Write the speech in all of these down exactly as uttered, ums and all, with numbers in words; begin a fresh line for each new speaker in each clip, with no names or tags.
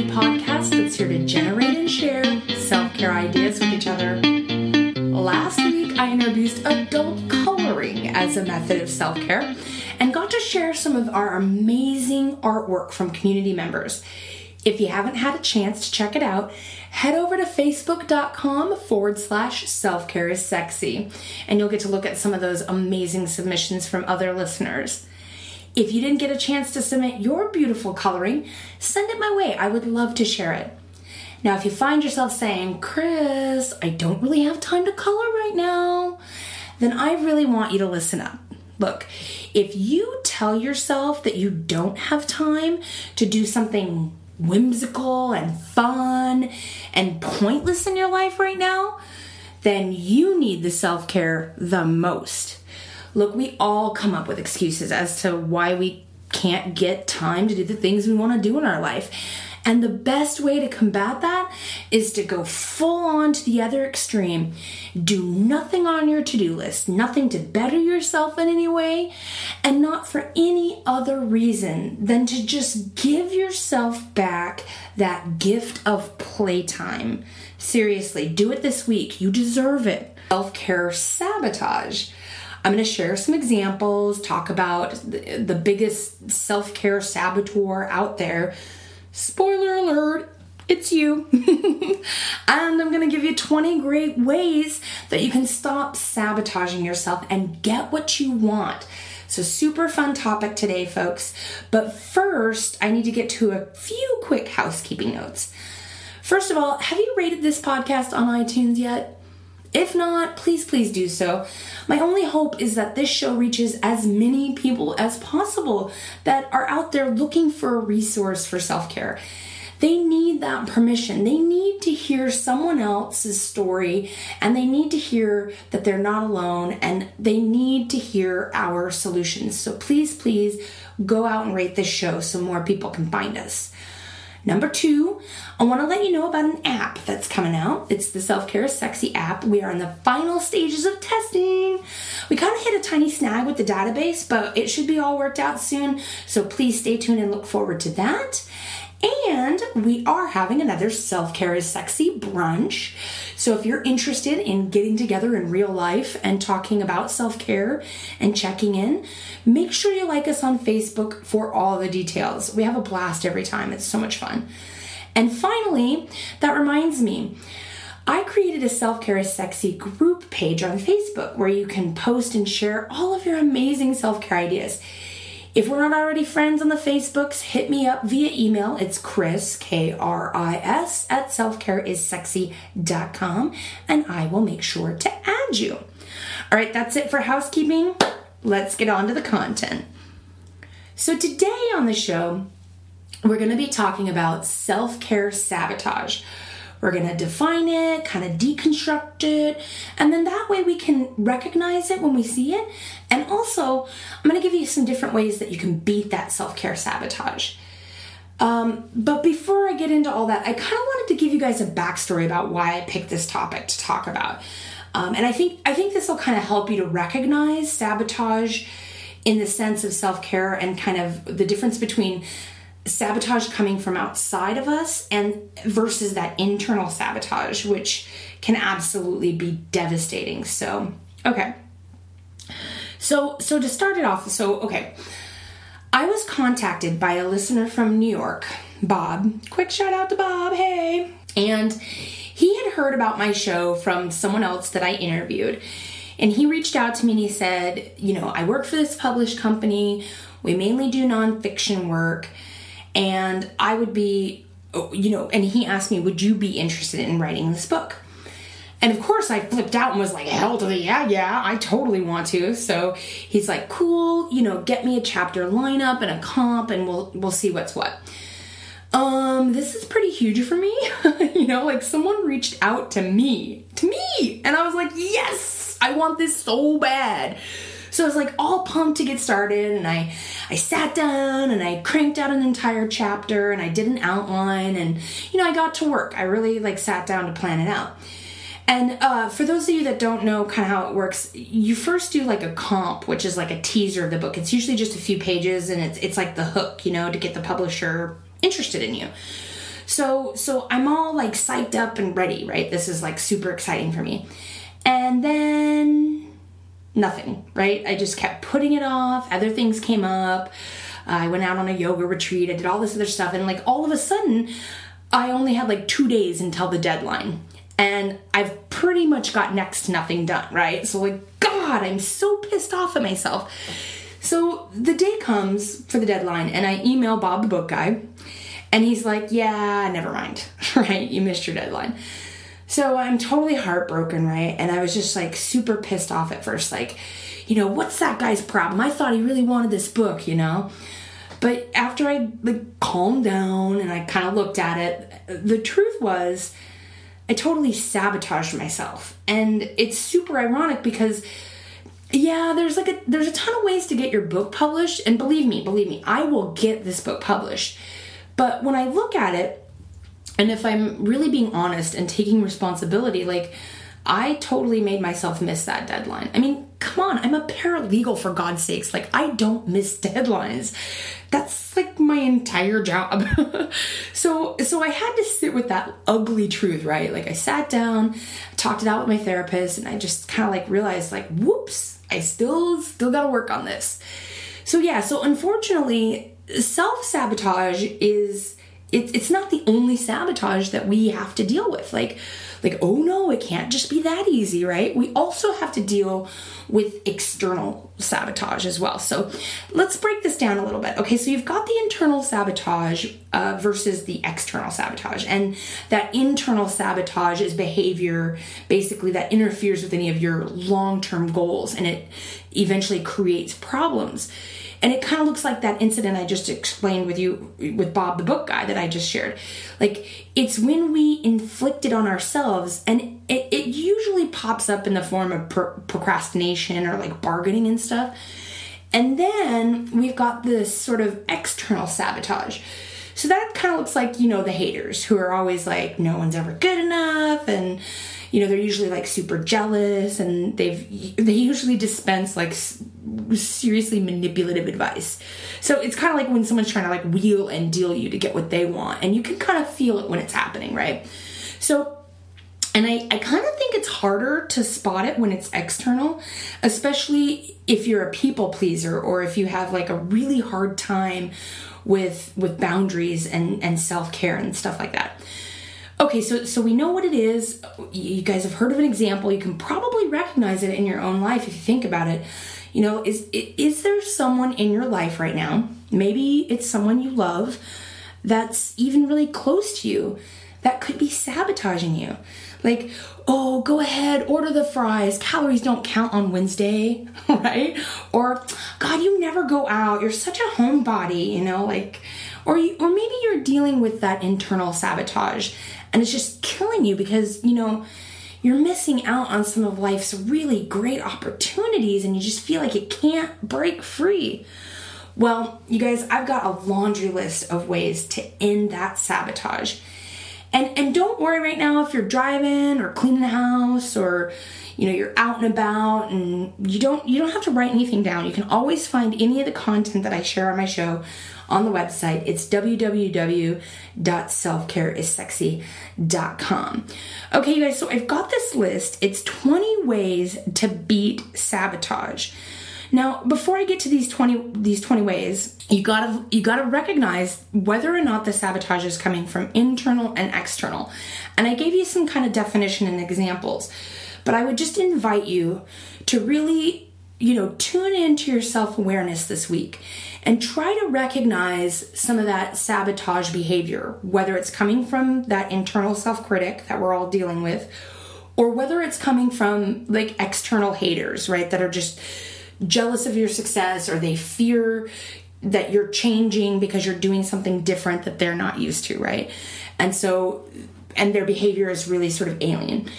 podcast that's here to generate and share self-care ideas with each other. Last week, I introduced adult coloring as a method of self-care and got to share some of our amazing artwork from community members. If you haven't had a chance to check it out, head over to facebook.com forward slash self-care is sexy, and you'll get to look at some of those amazing submissions from other listeners. If you didn't get a chance to submit your beautiful coloring, send it my way. I would love to share it. Now, if you find yourself saying, Chris, I don't really have time to color right now, then I really want you to listen up. Look, if you tell yourself that you don't have time to do something whimsical and fun and pointless in your life right now, then you need the self-care the most. Look, we all come up with excuses as to why we can't get time to do the things we want to do in our life. And the best way to combat that is to go full on to the other extreme. Do nothing on your to-do list, nothing to better yourself in any way, and not for any other reason than to just give yourself back that gift of playtime. Seriously, do it this week. You deserve it. Self-care sabotage. I'm going to share some examples, talk about the, the biggest self-care saboteur out there. Spoiler alert, it's you. And I'm going to give you twenty great ways that you can stop sabotaging yourself and get what you want. So super fun topic today, folks. But first, I need to get to a few quick housekeeping notes. First of all, have you rated this podcast on iTunes yet? If not, please, please do so. My only hope is that this show reaches as many people as possible that are out there looking for a resource for self-care. They need that permission. They need to hear someone else's story, and they need to hear that they're not alone, and they need to hear our solutions. So please, please go out and rate this show so more people can find us. Number two, I want to let you know about an app that's coming out. It's the Self-Care is Sexy app. We are in the final stages of testing. We kind of hit a tiny snag with the database, but it should be all worked out soon. So please stay tuned and look forward to that. And we are having another Self-Care is Sexy brunch. So if you're interested in getting together in real life and talking about self-care and checking in, make sure you like us on Facebook for all the details. We have a blast every time. It's so much fun. And finally, that reminds me, I created a Self-Care is Sexy group page on Facebook where you can post and share all of your amazing self-care ideas. If we're not already friends on the Facebooks, hit me up via email. It's Chris, K R I S, at self care is sexy dot com, and I will make sure to add you. All right, that's it for housekeeping. Let's get on to the content. So today on the show, we're going to be talking about self-care sabotage. We're going to define it, kind of deconstruct it, and then that way we can recognize it when we see it. And also, I'm going to give you some different ways that you can beat that self-care sabotage. Um, but before I get into all that, I kind of wanted to give you guys a backstory about why I picked this topic to talk about. Um, and I think I think this will kind of help you to recognize sabotage in the sense of self-care and kind of the difference between sabotage coming from outside of us and versus that internal sabotage, which can absolutely be devastating. So, okay. So, so to start it off, so, okay. I was contacted by a listener from New York, Bob. Quick shout out to Bob. Hey. And he had heard about my show from someone else that I interviewed. And he reached out to me and he said, you know, I work for this published company. We mainly do nonfiction work. And I would be, you know, and he asked me, would you be interested in writing this book? And of course I flipped out and was like, hell to the yeah, yeah, I totally want to. So he's like, cool, you know, get me a chapter lineup and a comp and we'll, we'll see what's what. Um, this is pretty huge for me. You know, like someone reached out to me, to me. And I was like, yes, I want this so bad. So I was like all pumped to get started, and I, I sat down and I cranked out an entire chapter and I did an outline and, you know, I got to work. I really like sat down to plan it out. And uh, for those of you that don't know kind of how it works, you first do like a comp, which is like a teaser of the book. It's usually just a few pages and it's it's like the hook, you know, to get the publisher interested in you. So, so I'm all like psyched up and ready, right? This is like super exciting for me. And then nothing, right? I just kept putting it off. Other things came up. I went out on a yoga retreat. I did all this other stuff. And like all of a sudden, I only had like two days until the deadline. And I've pretty much got next to nothing done, right? So like, God, I'm so pissed off at myself. So the day comes for the deadline and I email Bob, the book guy, and he's like, yeah, never mind, right? You missed your deadline. So I'm totally heartbroken, right? And I was just like super pissed off at first. Like, you know, what's that guy's problem? I thought he really wanted this book, you know? But after I like calmed down and I kind of looked at it, the truth was I totally sabotaged myself. And it's super ironic because yeah, there's like a there's a ton of ways to get your book published, and believe me, believe me, I will get this book published. But when I look at it, and if I'm really being honest and taking responsibility, like I totally made myself miss that deadline. I mean, come on, I'm a paralegal, for God's sakes. Like, I don't miss deadlines. That's like my entire job. so so I had to sit with that ugly truth, right? Like I sat down, talked it out with my therapist, and I just kind of like realized like, whoops, I still still got to work on this. So yeah, so unfortunately, self-sabotage is It's it's not the only sabotage that we have to deal with. Like, like, oh no, it can't just be that easy, right? We also have to deal with external sabotage as well. So let's break this down a little bit. Okay, so you've got the internal sabotage uh, versus the external sabotage. And that internal sabotage is behavior, basically, that interferes with any of your long-term goals, and it eventually creates problems. And it kind of looks like that incident I just explained with you, with Bob, the book guy, that I just shared. Like, it's when we inflict it on ourselves, and it, it usually pops up in the form of pro- procrastination or like bargaining and stuff. And then we've got this sort of external sabotage. So that kind of looks like, you know, the haters who are always like, no one's ever good enough, and you know, they're usually like super jealous, and they've they usually dispense like seriously manipulative advice. So it's kind of like when someone's trying to like wheel and deal you to get what they want, and you can kind of feel it when it's happening, right? So, and I, I kind of think it's harder to spot it when it's external, especially if you're a people pleaser or if you have like a really hard time with with boundaries and, and self-care and stuff like that. Okay, so so we know what it is. You guys have heard of an example. You can probably recognize it in your own life if you think about it. You know, is is there someone in your life right now, maybe it's someone you love, that's even really close to you, that could be sabotaging you? Like, oh, go ahead, order the fries. Calories don't count on Wednesday, right? Or, God, you never go out. You're such a homebody, you know, like, or you, or maybe you're dealing with that internal sabotage, and it's just killing you because, you know, you're missing out on some of life's really great opportunities, and you just feel like it can't break free. Well, you guys, I've got a laundry list of ways to end that sabotage. And and don't worry right now if you're driving or cleaning the house, or you know, you're out and about, and you don't you don't have to write anything down. You can always find any of the content that I share on my show on the website. It's w w w dot self care is sexy dot com. Okay, you guys, so I've got this list. It's twenty ways to beat sabotage. Now, before I get to these twenty these twenty ways, you gotta you gotta recognize whether or not the sabotage is coming from internal and external. And I gave you some kind of definition and examples, but I would just invite you to really, you know, tune into your self-awareness this week and try to recognize some of that sabotage behavior, whether it's coming from that internal self-critic that we're all dealing with, or whether it's coming from like external haters, right, that are just jealous of your success, or they fear that you're changing because you're doing something different that they're not used to, right? And so, and their behavior is really sort of alien.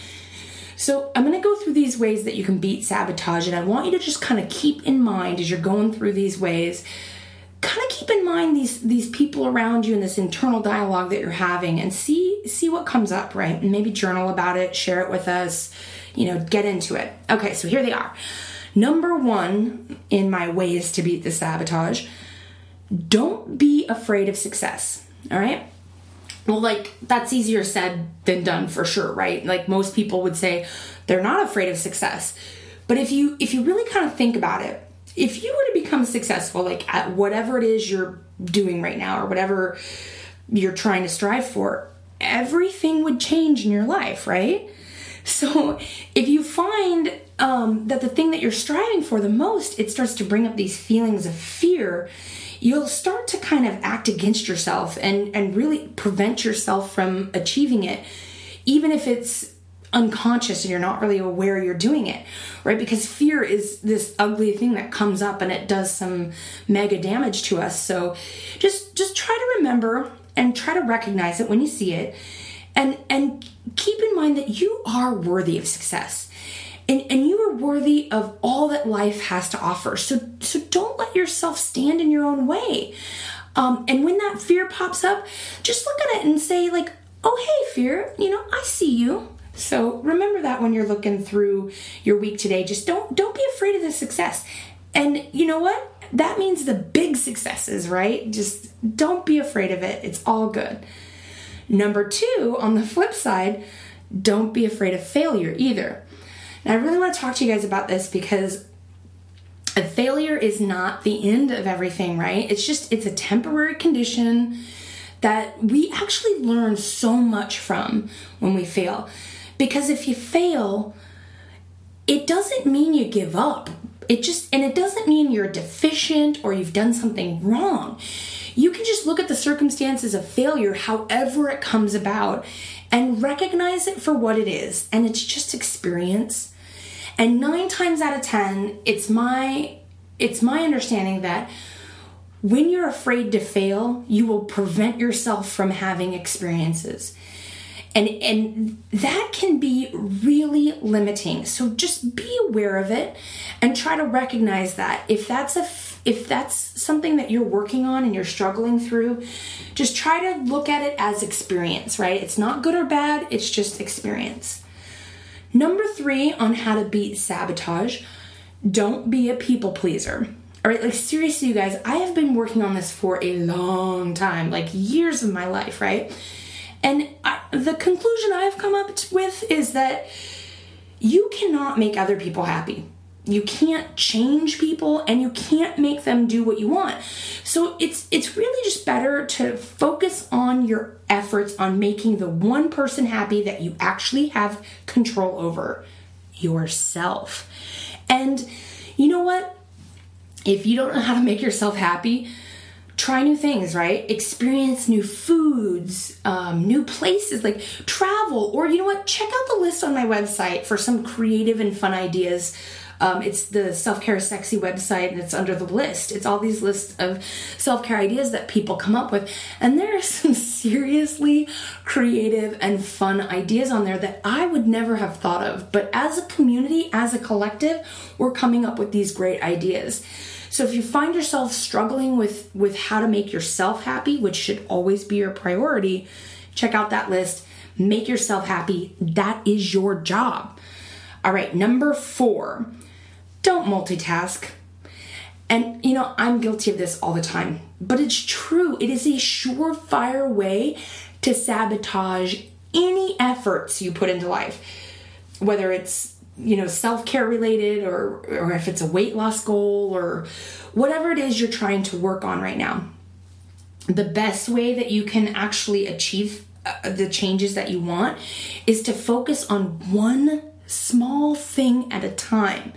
So I'm going to go through these ways that you can beat sabotage, and I want you to just kind of keep in mind as you're going through these ways, kind of keep in mind these these people around you and this internal dialogue that you're having, and see see what comes up, right? And maybe journal about it, share it with us, you know, get into it. Okay, so here they are. Number one in my ways to beat the sabotage: don't be afraid of success, all right? Well, like, that's easier said than done for sure, right? Like, most people would say they're not afraid of success. But if you if you really kind of think about it, if you were to become successful, like at whatever it is you're doing right now or whatever you're trying to strive for, everything would change in your life, right? So if you find um, that the thing that you're striving for the most, it starts to bring up these feelings of fear, you'll start to kind of act against yourself and, and really prevent yourself from achieving it, even if it's unconscious and you're not really aware you're doing it, right? Because fear is this ugly thing that comes up and it does some mega damage to us. So just just try to remember and try to recognize it when you see it, and and keep in mind that you are worthy of success, and and you are worthy of all that life has to offer. So so don't let yourself stand in your own way. Um, and when that fear pops up, just look at it and say, like, oh, hey, fear, you know, I see you. So remember that when you're looking through your week today. Just don't don't be afraid of the success. And you know what? That means the big successes, right? Just don't be afraid of it. It's all good. Number two, on the flip side, don't be afraid of failure either. And I really want to talk to you guys about this because a failure is not the end of everything, right? It's just, it's a temporary condition that we actually learn so much from when we fail. Because if you fail, it doesn't mean you give up. It just, and it doesn't mean you're deficient or you've done something wrong. You can just look at the circumstances of failure, however it comes about, and recognize it for what it is. And it's just experience. And nine times out of ten, it's my, it's my understanding that when you're afraid to fail, you will prevent yourself from having experiences. And and that can be really limiting. So just be aware of it and try to recognize that. If that's a if that's something that you're working on and you're struggling through, just try to look at it as experience, right? It's not good or bad, it's just experience. Number three on how to beat sabotage, don't be a people pleaser. All right, like seriously, you guys, I have been working on this for a long time, like years of my life, right? And I, the conclusion I've come up with is that you cannot make other people happy. You can't change people and you can't make them do what you want. So it's it's really just better to focus on your efforts on making the one person happy that you actually have control over, yourself. And you know what? If you don't know how to make yourself happy, try new things, right? Experience new foods, um, new places, like travel, or you know what? Check out the list on my website for some creative and fun ideas. Um, it's the Self-Care Sexy website, and it's under the list. It's all these lists of self-care ideas that people come up with. And there are some seriously creative and fun ideas on there that I would never have thought of. But as a community, as a collective, we're coming up with these great ideas. So if you find yourself struggling with, with how to make yourself happy, which should always be your priority, check out that list. Make yourself happy. That is your job. All right, number four, don't multitask. And, you know, I'm guilty of this all the time, but it's true. It is a surefire way to sabotage any efforts you put into life, whether it's you know, self-care related or, or if it's a weight loss goal or whatever it is you're trying to work on right now. The best way that you can actually achieve uh, the changes that you want is to focus on one small thing at a time.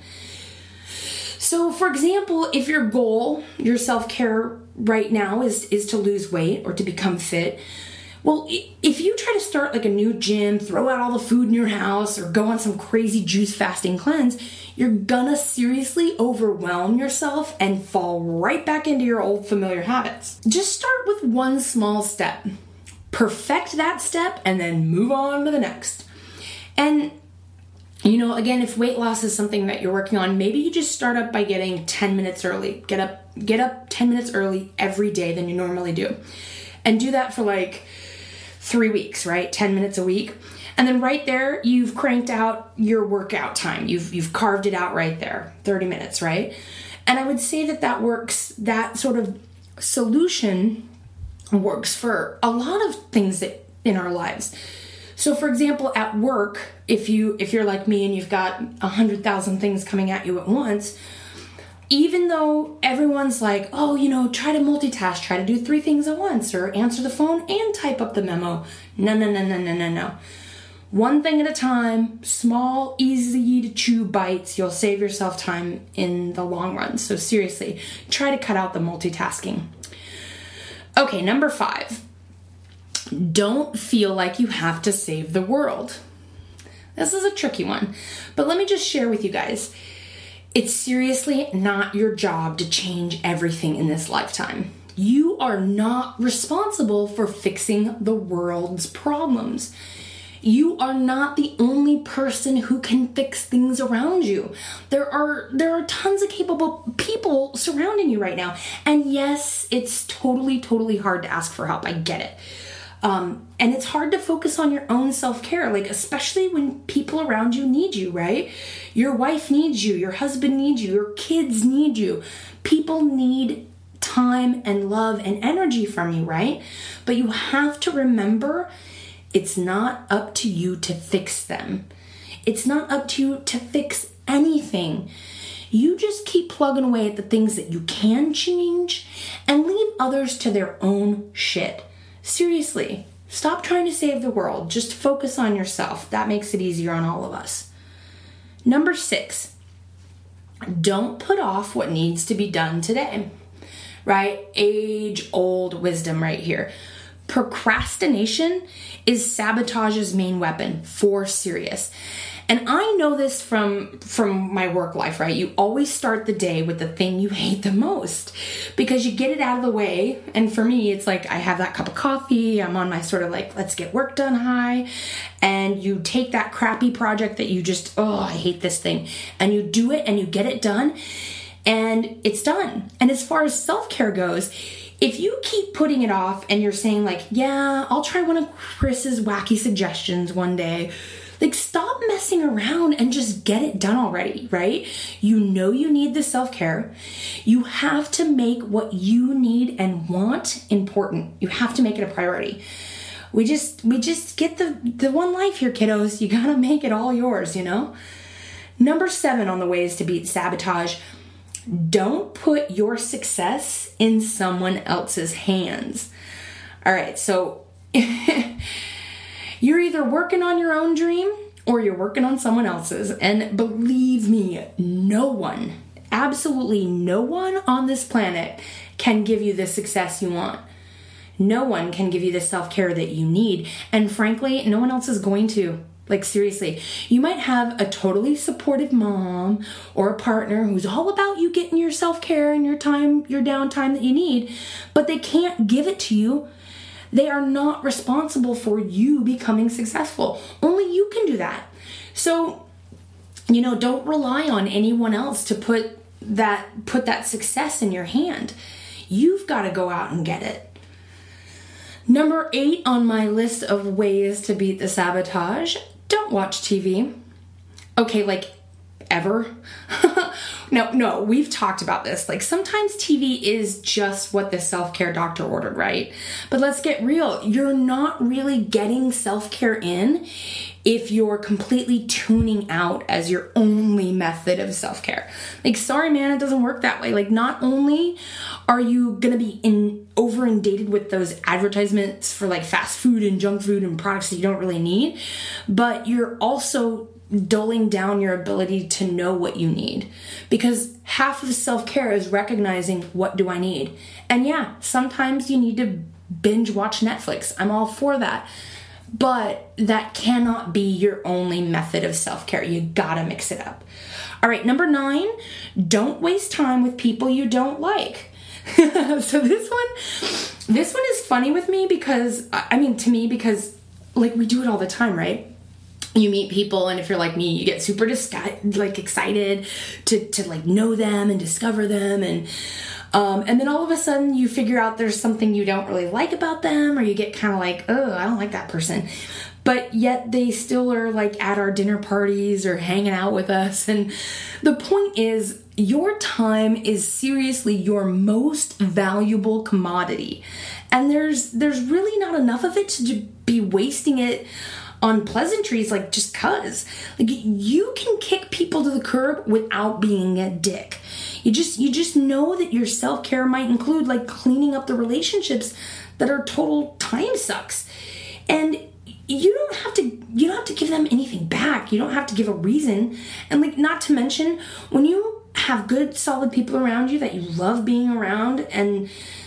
So for example, if your goal, your self-care right now is, is to lose weight or to become fit, well, if you try to start like a new gym, throw out all the food in your house, or go on some crazy juice fasting cleanse, you're gonna seriously overwhelm yourself and fall right back into your old familiar habits. Just start with one small step. Perfect that step and then move on to the next. And, you know, again, if weight loss is something that you're working on, maybe you just start up by getting ten minutes early. Get up, get up ten minutes early every day than you normally do. And do that for like three weeks, right? ten minutes a week. And then right there, you've cranked out your workout time. You've you've carved it out right there, thirty minutes, right? And I would say that that works, that sort of solution works for a lot of things that in our lives. So for example, at work, if you if you're like me and you've got a hundred thousand things coming at you at once, even though everyone's like, oh, you know, try to multitask, try to do three things at once, or answer the phone and type up the memo. No, no, no, no, no, no, no. One thing at a time, small, easy to chew bites. You'll save yourself time in the long run. So seriously, try to cut out the multitasking. Okay, number five. Don't feel like you have to save the world. This is a tricky one, but let me just share with you guys. It's seriously not your job to change everything in this lifetime. You are not responsible for fixing the world's problems. You are not the only person who can fix things around you. There are there are tons of capable people surrounding you right now. And yes, it's totally, totally hard to ask for help. I get it. Um, and it's hard to focus on your own self-care, like especially when people around you need you, right? Your wife needs you, your husband needs you, your kids need you. People need time and love and energy from you, right? But you have to remember it's not up to you to fix them. It's not up to you to fix anything. You just keep plugging away at the things that you can change and leave others to their own shit. Seriously, stop trying to save the world. Just focus on yourself. That makes it easier on all of us. Number six, don't put off what needs to be done today, right? Age-old wisdom right here. Procrastination is sabotage's main weapon, for serious. And I know this from, from my work life, right? You always start the day with the thing you hate the most because you get it out of the way. And for me, it's like I have that cup of coffee. I'm on my sort of like, let's get work done high. And you take that crappy project that you just, oh, I hate this thing. And you do it and you get it done and it's done. And as far as self-care goes, if you keep putting it off and you're saying like, yeah, I'll try one of Chris's wacky suggestions one day, like stop messing around and just get it done already, right? You know you need the self-care. You have to make what you need and want important. You have to make it a priority. We just we just get the, the one life here, kiddos. You gotta make it all yours, you know? Number seven on the ways to beat sabotage. Don't put your success in someone else's hands. All right, so you're either working on your own dream or you're working on someone else's. And believe me, no one, absolutely no one on this planet can give you the success you want. No one can give you the self-care that you need. And frankly, no one else is going to. Like seriously, you might have a totally supportive mom or a partner who's all about you getting your self-care and your time, your downtime that you need, but they can't give it to you. They are not responsible for you becoming successful. Only you can do that. So, you know, don't rely on anyone else to put that put that success in your hand. You've got to go out and get it. Number eight on my list of ways to beat the sabotage, don't watch T V. Okay, like ever? no, no, we've talked about this. Like sometimes T V is just what the self-care doctor ordered, right? But let's get real. You're not really getting self-care in if you're completely tuning out as your only method of self-care. Like, sorry, man, it doesn't work that way. Like, not only are you going to be in over inundated with those advertisements for like fast food and junk food and products that you don't really need, but you're also dulling down your ability to know what you need, because half of self-care is recognizing what do I need. And yeah, sometimes you need to binge watch Netflix. I'm all for that. But that cannot be your only method of self-care. You gotta mix it up. All right, number nine, don't waste time with people you don't like. So this one, this one is funny with me because, I mean, to me, because like we do it all the time, right? You meet people, and if you're like me, you get super dis- like excited to, to like know them and discover them, and Um, and then all of a sudden you figure out there's something you don't really like about them, or you get kind of like, oh, I don't like that person. But yet they still are like at our dinner parties or hanging out with us. And the point is, your time is seriously your most valuable commodity. And there's there's really not enough of it to be wasting it on pleasantries, like just cuz. Like, you can kick people to the curb without being a dick. You just you just know that your self-care might include like cleaning up the relationships that are total time sucks. And you don't have to you don't have to give them anything back. You don't have to give a reason. And like, not to mention, when you have good solid people around you that you love being around, and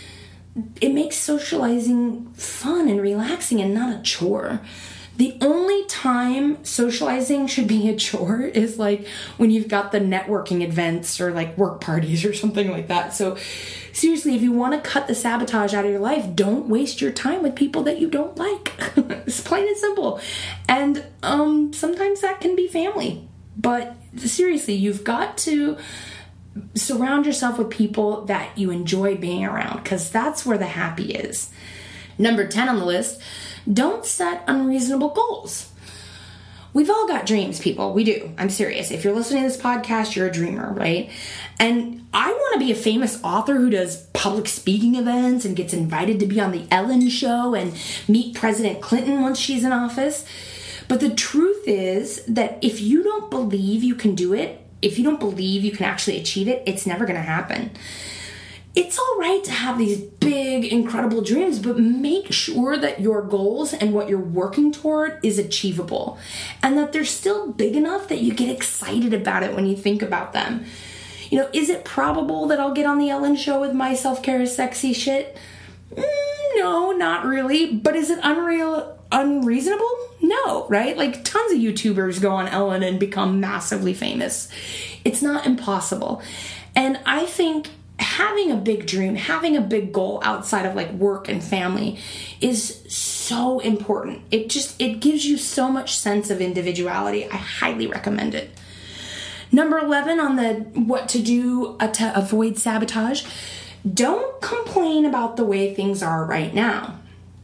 it makes socializing fun and relaxing and not a chore. The only time socializing should be a chore is like when you've got the networking events or like work parties or something like that. So seriously, if you want to cut the sabotage out of your life, don't waste your time with people that you don't like. It's plain and simple. And um, sometimes that can be family. But seriously, you've got to surround yourself with people that you enjoy being around, because that's where the happy is. Number ten on the list, don't set unreasonable goals. We've all got dreams, people. We do. I'm serious. If you're listening to this podcast, you're a dreamer, right? And I want to be a famous author who does public speaking events and gets invited to be on the Ellen Show and meet President Clinton once she's in office. But the truth is that if you don't believe you can do it, if you don't believe you can actually achieve it, it's never going to happen. It's all right to have these big, incredible dreams, but make sure that your goals and what you're working toward is achievable, and that they're still big enough that you get excited about it when you think about them. You know, is it probable that I'll get on the Ellen Show with my self-care is sexy shit? Mm, no, not really. But is it unreal, unreasonable? No, right? Like, tons of YouTubers go on Ellen and become massively famous. It's not impossible. And I think having a big dream, having a big goal outside of like work and family is so important. It just, it gives you so much sense of individuality. I highly recommend it. Number eleven on the what to do uh, to avoid sabotage, don't complain about the way things are right now.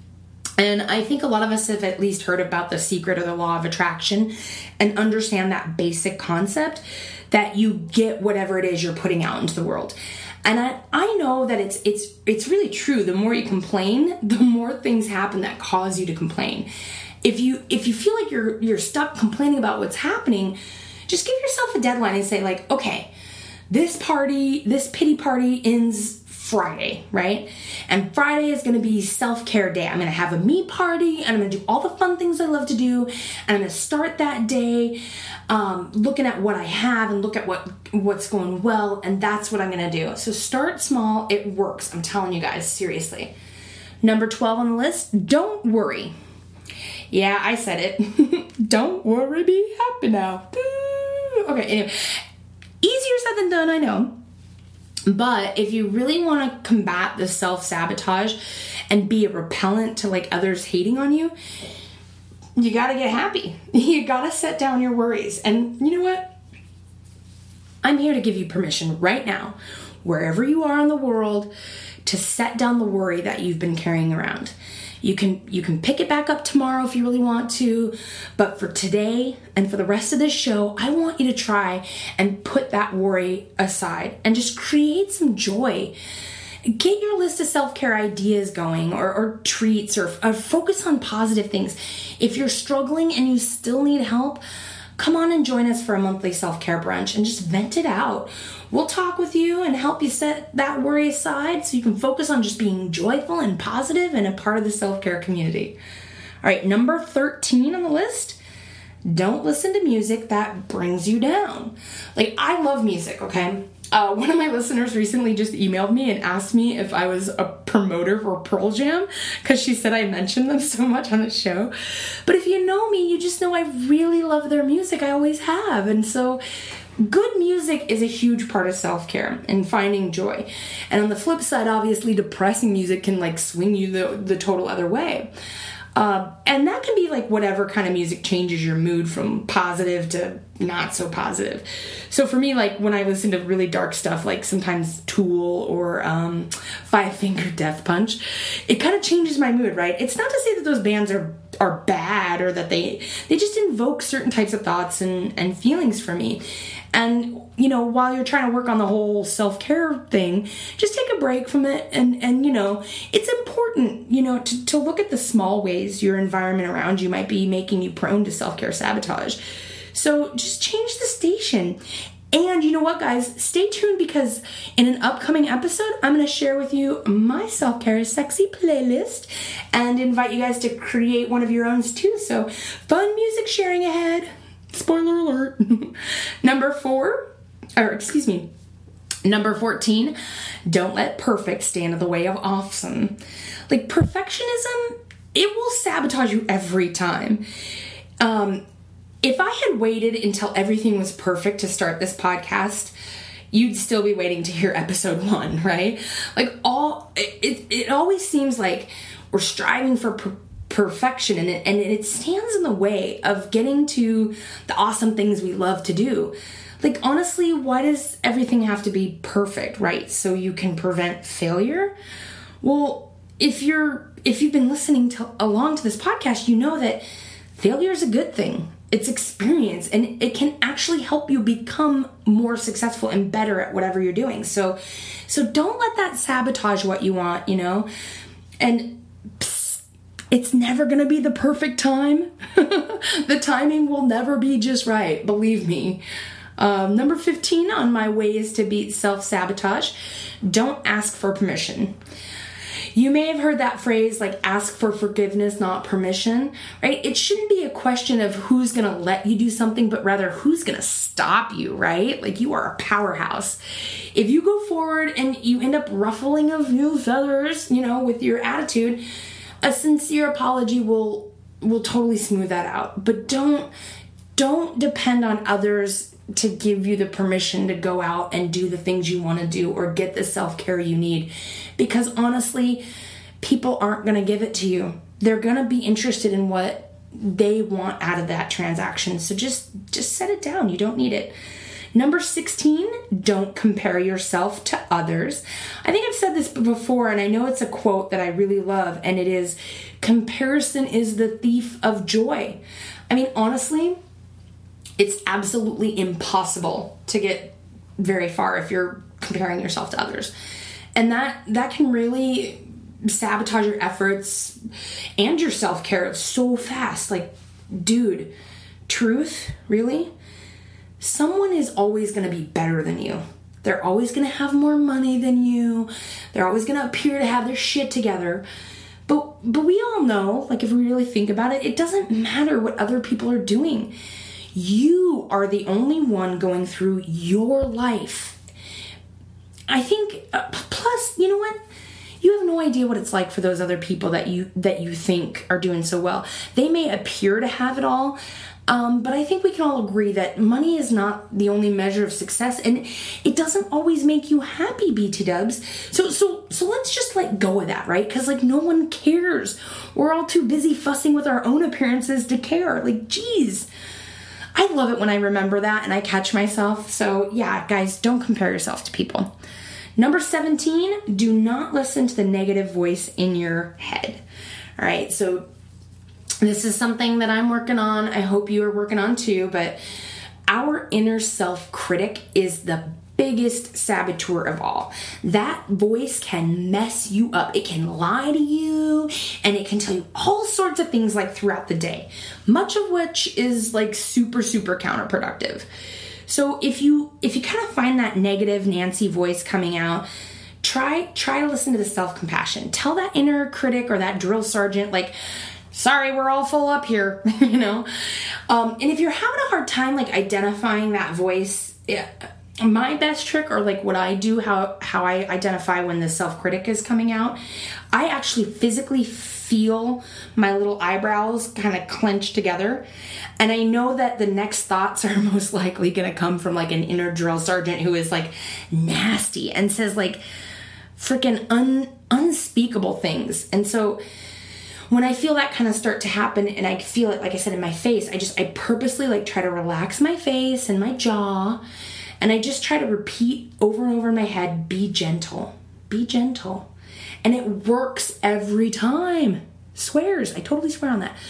And I think a lot of us have at least heard about the secret or the law of attraction and understand that basic concept that you get whatever it is you're putting out into the world. And I, I know that it's it's it's really true. The more you complain, the more things happen that cause you to complain. If you if you feel like you're you're stuck complaining about what's happening, just give yourself a deadline and say like, okay, this party, this pity party ends Friday, right? And Friday is going to be self-care day. I'm going to have a me party, and I'm going to do all the fun things I love to do. And I'm going to start that day um, looking at what I have and look at what what's going well. And that's what I'm going to do. So start small. It works. I'm telling you guys, seriously. Number twelve on the list, don't worry. Yeah, I said it. Don't worry, be happy now. Okay, anyway. Easier said than done, I know. But if you really want to combat the self-sabotage and be a repellent to like others hating on you, you got to get happy. You got to set down your worries. And you know what? I'm here to give you permission right now, wherever you are in the world, to set down the worry that you've been carrying around. You can you can pick it back up tomorrow if you really want to, but for today and for the rest of this show, I want you to try and put that worry aside and just create some joy. Get your list of self-care ideas going, or, or treats, or, or focus on positive things. If you're struggling and you still need help, come on and join us for a monthly self-care brunch and just vent it out. We'll talk with you and help you set that worry aside so you can focus on just being joyful and positive and a part of the self-care community. All right, number thirteen on the list, don't listen to music that brings you down. Like, I love music, okay? Uh, one of my listeners recently just emailed me and asked me if I was a promoter for Pearl Jam because she said I mentioned them so much on the show. But if you know me, you just know I really love their music. I always have. And so good music is a huge part of self-care and finding joy. And on the flip side, obviously, depressing music can like swing you the, the total other way. Uh, and that can be like whatever kind of music changes your mood from positive to not so positive. So for me, like when I listen to really dark stuff, like sometimes Tool or um, Five Finger Death Punch, it kind of changes my mood, right? It's not to say that those bands are are bad better, that they they just invoke certain types of thoughts and, and feelings for me. And, you know, while you're trying to work on the whole self-care thing, just take a break from it. And, and you know, it's important, you know, to, to look at the small ways your environment around you might be making you prone to self-care sabotage. So just change the station. And you know what, guys? Stay tuned, because in an upcoming episode, I'm going to share with you my self-care is sexy playlist and invite you guys to create one of your own too. So fun music sharing ahead. Spoiler alert. Number four, or excuse me, number fourteen, don't let perfect stand in the way of awesome. Like, perfectionism, it will sabotage you every time. Um, if I had waited until everything was perfect to start this podcast, you'd still be waiting to hear episode one, right? Like, all, it, it always seems like we're striving for per- perfection, and it, and it stands in the way of getting to the awesome things we love to do. Like, honestly, why does everything have to be perfect, right? So you can prevent failure? Well, if you're if you've been listening to along to this podcast, you know that failure is a good thing. It's experience, and it can actually help you become more successful and better at whatever you're doing. So so don't let that sabotage what you want, you know? And psst, it's never going to be the perfect time. The timing will never be just right, believe me. Um, number fifteen on my ways to beat self-sabotage, don't ask for permission. You may have heard that phrase, like, ask for forgiveness, not permission, right? It shouldn't be a question of who's going to let you do something, but rather who's going to stop you, right? Like, you are a powerhouse. If you go forward and you end up ruffling a few feathers, you know, with your attitude, a sincere apology will will totally smooth that out. But don't don't depend on others to give you the permission to go out and do the things you want to do or get the self-care you need. Because honestly, people aren't going to give it to you. They're going to be interested in what they want out of that transaction. So just, just set it down. You don't need it. Number sixteen, don't compare yourself to others. I think I've said this before, and I know it's a quote that I really love, and it is, comparison is the thief of joy. I mean, honestly, it's absolutely impossible to get very far if you're comparing yourself to others. And that, that can really sabotage your efforts and your self-care so fast. Like, dude, truth, really? Someone is always going to be better than you. They're always going to have more money than you. They're always going to appear to have their shit together. But, but we all know, like, if we really think about it, it doesn't matter what other people are doing. You are the only one going through your life. I think, uh, plus, you know what? You have no idea what it's like for those other people that you that you think are doing so well. They may appear to have it all, um, but I think we can all agree that money is not the only measure of success, and it doesn't always make you happy, B T dubs. So, so, so let's just let go of that, right? Because, like, no one cares. We're all too busy fussing with our own appearances to care. Like, geez. I love it when I remember that and I catch myself. So yeah, guys, don't compare yourself to people. Number seventeen, do not listen to the negative voice in your head. All right, so this is something that I'm working on. I hope you are working on too, but our inner self-critic is the biggest saboteur of all. That voice can mess you up. It can lie to you, and it can tell you all sorts of things, like, throughout the day, much of which is, like, super, super counterproductive. So if you if you kind of find that negative Nancy voice coming out, try try to listen to the self-compassion. Tell that inner critic or that drill sergeant, like, sorry, we're all full up here, you know? Um, and if you're having a hard time, like, identifying that voice, yeah, my best trick, or like what I do, how how I identify when the self-critic is coming out, I actually physically feel my little eyebrows kind of clench together, and I know that the next thoughts are most likely going to come from, like, an inner drill sergeant who is, like, nasty and says, like, freaking un, unspeakable things. And so when I feel that kind of start to happen, and I feel it, like I said, in my face, I just I purposely, like, try to relax my face and my jaw. And I just try to repeat over and over in my head, be gentle, be gentle. And it works every time. Swears. I totally swear on that.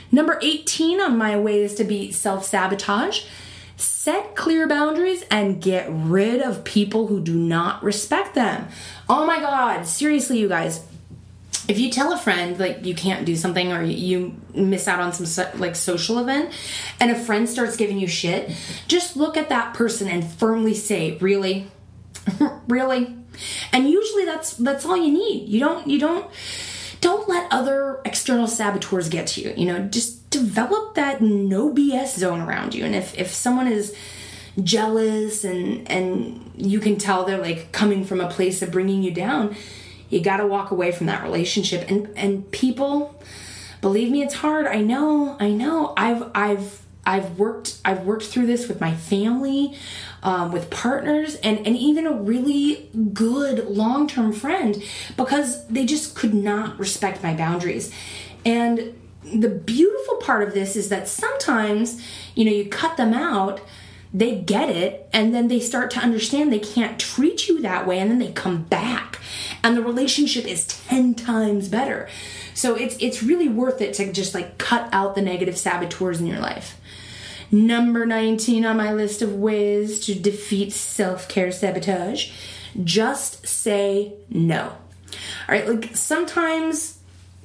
Number eighteen on my ways to beat self-sabotage: set clear boundaries and get rid of people who do not respect them. Oh my God, seriously, you guys. If you tell a friend like you can't do something, or you miss out on some so, like social event, and a friend starts giving you shit, just look at that person and firmly say, "Really, really?" And usually that's that's all you need. You don't you don't don't let other external saboteurs get to you. You know, just develop that no B S zone around you. And if if someone is jealous and and you can tell they're like coming from a place of bringing you down, you got to walk away from that relationship. And and people, believe me, it's hard. I know, I know. I've I've I've worked I've worked through this with my family, um, with partners, and and even a really good long-term friend, because they just could not respect my boundaries. And the beautiful part of this is that sometimes, you know, you cut them out, they get it, and then they start to understand they can't treat you that way, and then they come back, and the relationship is ten times better. So it's it's really worth it to just like cut out the negative saboteurs in your life. Number nineteen on my list of ways to defeat self-care sabotage: just say no. All right, like sometimes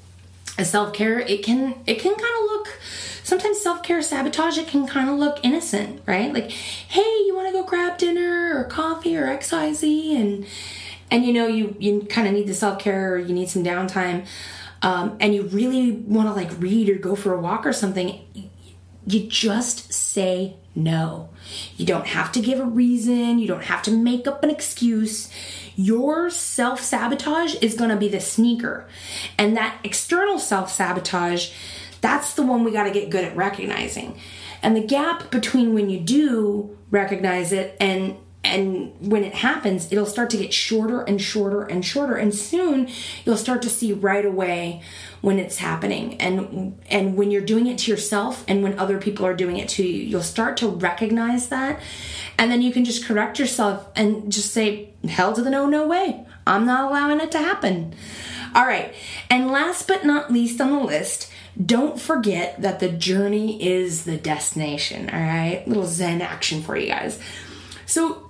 a self-care, it can it can kind of look, sometimes self-care sabotage, it can kind of look innocent, right? Like, hey, you want to go grab dinner or coffee or X Y Z, and and you know you you kind of need the self-care, or you need some downtime, um, and you really want to like read or go for a walk or something. You just say no. You don't have to give a reason. You don't have to make up an excuse. Your self-sabotage is going to be the sneaker. And that external self-sabotage, that's the one we got to get good at recognizing. And the gap between when you do recognize it and and when it happens, it'll start to get shorter and shorter and shorter. And soon you'll start to see right away when it's happening. And and when you're doing it to yourself and when other people are doing it to you, you'll start to recognize that. And then you can just correct yourself and just say, hell to the no, no way. I'm not allowing it to happen. All right. And last but not least on the list, don't forget that the journey is the destination. All right. Little Zen action for you guys. So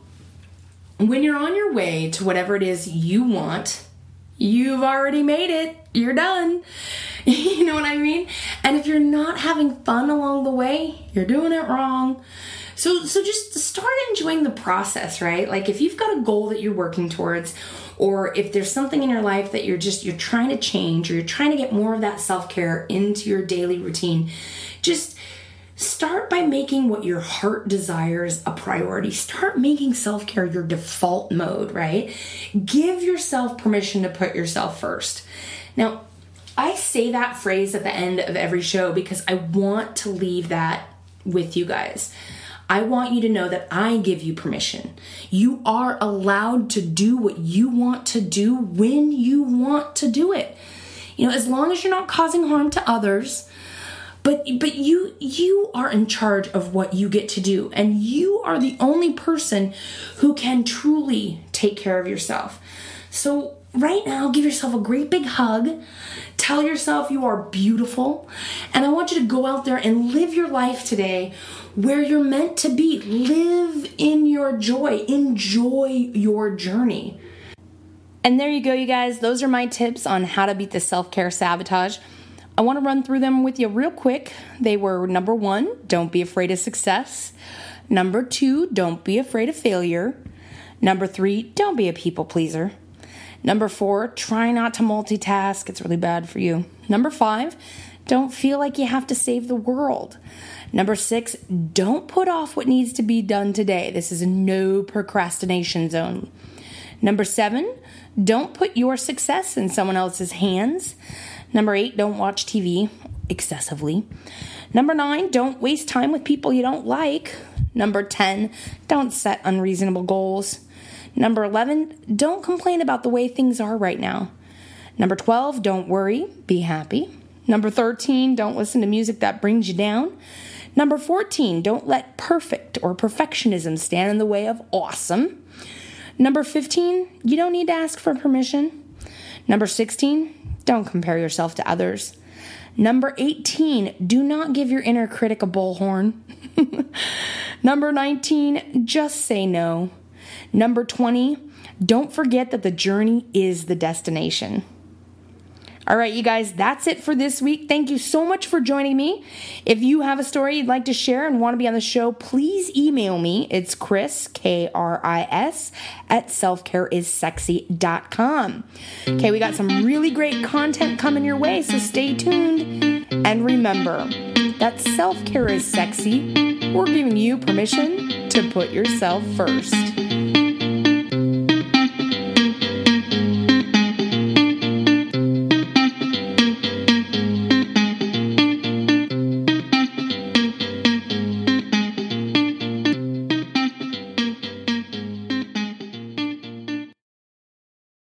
when you're on your way to whatever it is you want, you've already made it. You're done. You know what I mean? And if you're not having fun along the way, you're doing it wrong. So so just start enjoying the process, right? Like if you've got a goal that you're working towards, or if there's something in your life that you're just, you're trying to change, or you're trying to get more of that self-care into your daily routine, just start by making what your heart desires a priority. Start making self-care your default mode, right? Give yourself permission to put yourself first. Now, I say that phrase at the end of every show because I want to leave that with you guys. I want you to know that I give you permission. You are allowed to do what you want to do when you want to do it. You know, as long as you're not causing harm to others, But but you you are in charge of what you get to do, and you are the only person who can truly take care of yourself. So right now, give yourself a great big hug. Tell yourself you are beautiful, and I want you to go out there and live your life today where you're meant to be. Live in your joy. Enjoy your journey. And there you go, you guys. Those are my tips on how to beat the self-care sabotage. I want to run through them with you real quick. They were: number one, don't be afraid of success. Number two, don't be afraid of failure. Number three, don't be a people pleaser. Number four, try not to multitask. It's really bad for you. Number five, don't feel like you have to save the world. Number six, don't put off what needs to be done today. This is a no procrastination zone. Number seven, don't put your success in someone else's hands. Number eight, don't watch T V excessively. Number nine, don't waste time with people you don't like. Number ten, don't set unreasonable goals. Number eleven, don't complain about the way things are right now. Number twelve, don't worry, be happy. Number thirteen, don't listen to music that brings you down. Number fourteen, don't let perfect or perfectionism stand in the way of awesome. Number fifteen, you don't need to ask for permission. Number sixteen, don't compare yourself to others. Number eighteen, do not give your inner critic a bullhorn. Number nineteen, just say no. Number twenty, don't forget that the journey is the destination. All right, you guys, that's it for this week. Thank you so much for joining me. If you have a story you'd like to share and want to be on the show, please email me. It's Kris, K R I S, at self care is sexy dot com. Okay, we got some really great content coming your way, so stay tuned. And remember that self-care is sexy. We're giving you permission to put yourself first.